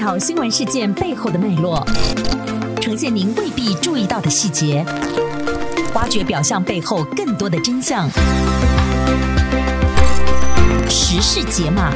条新闻事件背后的脉络，呈现您未必注意到的细节，挖掘表象背后更多的真相。时事解码。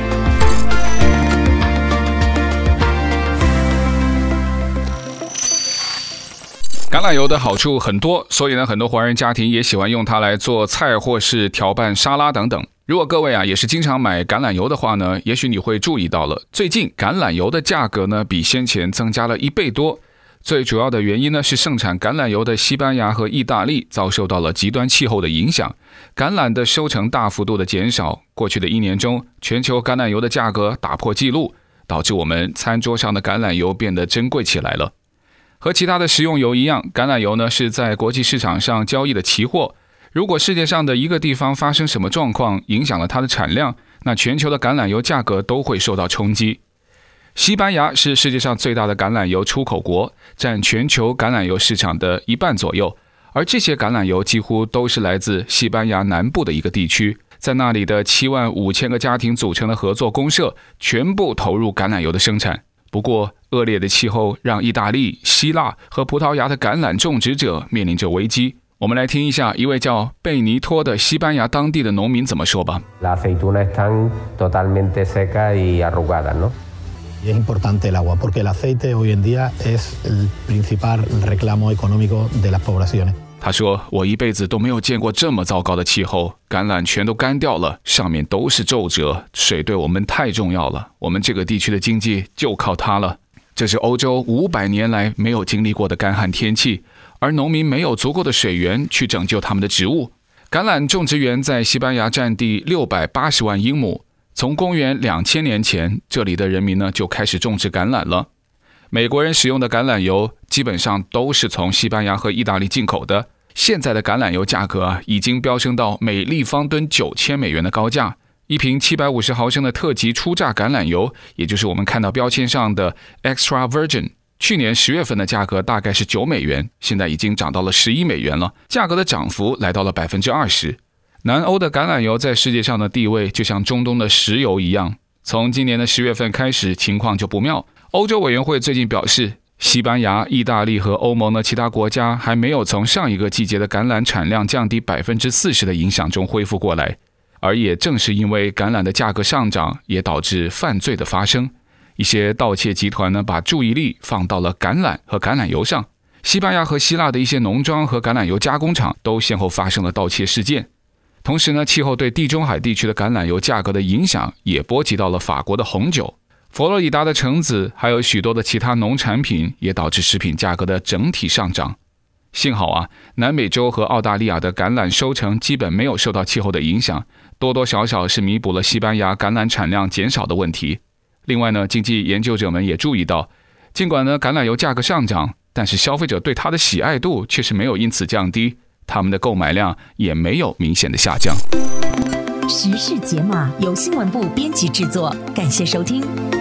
橄榄油的好处很多，所以呢，很多华人家庭也喜欢用它来做菜或是调拌沙拉等等。如果各位也是经常买橄榄油的话呢，也许你会注意到了，最近橄榄油的价格呢比先前增加了1倍多。最主要的原因呢是盛产橄榄油的西班牙和意大利遭受到了极端气候的影响，橄榄的收成大幅度的减少。过去的1年中，全球橄榄油的价格打破纪录，导致我们餐桌上的橄榄油变得珍贵起来了。和其他的食用油一样，橄榄油呢是在国际市场上交易的期货。如果世界上的一个地方发生什么状况，影响了它的产量，那全球的橄榄油价格都会受到冲击。西班牙是世界上最大的橄榄油出口国，占全球橄榄油市场的1半左右，而这些橄榄油几乎都是来自西班牙南部的一个地区，在那里的75000个家庭组成的合作公社全部投入橄榄油的生产。不过，恶劣的气候让意大利、希腊和葡萄牙的橄榄种植者面临着危机。我们来听一下一位叫贝尼托的西班牙当地的农民怎么说吧。 La aceituna están totalmente seca y arrugada, ¿no? Y es importante el agua, porque el aceite hoy en día es el principal reclamo económico de las poblaciones. 他说，我一辈子都没有见过这么糟糕的气候，橄榄全都干掉了，上面都是皱褶，水对我们太重要了，我们这个地区的经济就靠它了。这是欧洲500年来没有经历过的干旱天气，而农民没有足够的水源去拯救他们的植物。橄榄种植园在西班牙占地680万英亩，从公元2000年前，这里的人民呢就开始种植橄榄了。美国人使用的橄榄油基本上都是从西班牙和意大利进口的。现在的橄榄油价格已经飙升到每立方吨9000美元的高价。一瓶750毫升的特级初榨橄榄油，也就是我们看到标签上的 Extra Virgin， 去年10月份的价格大概是9美元，现在已经涨到了11美元了，价格的涨幅来到了 20%。 南欧的橄榄油在世界上的地位就像中东的石油一样，从今年的10月份开始情况就不妙。欧洲委员会最近表示，西班牙、意大利和欧盟的其他国家还没有从上一个季节的橄榄产量降低 40% 的影响中恢复过来，而也正是因为橄榄的价格上涨，也导致犯罪的发生。一些盗窃集团呢，把注意力放到了橄榄和橄榄油上。西班牙和希腊的一些农庄和橄榄油加工厂都先后发生了盗窃事件。同时呢，气候对地中海地区的橄榄油价格的影响也波及到了法国的红酒。佛罗里达的橙子还有许多的其他农产品也导致食品价格的整体上涨。幸好南美洲和澳大利亚的橄榄收成基本没有受到气候的影响，多多少少是弥补了西班牙橄榄产量减少的问题。另外呢，经济研究者们也注意到，尽管呢橄榄油价格上涨，但是消费者对它的喜爱度却是没有因此降低，他们的购买量也没有明显的下降。 时事解码由新闻部编辑制作，感谢收听。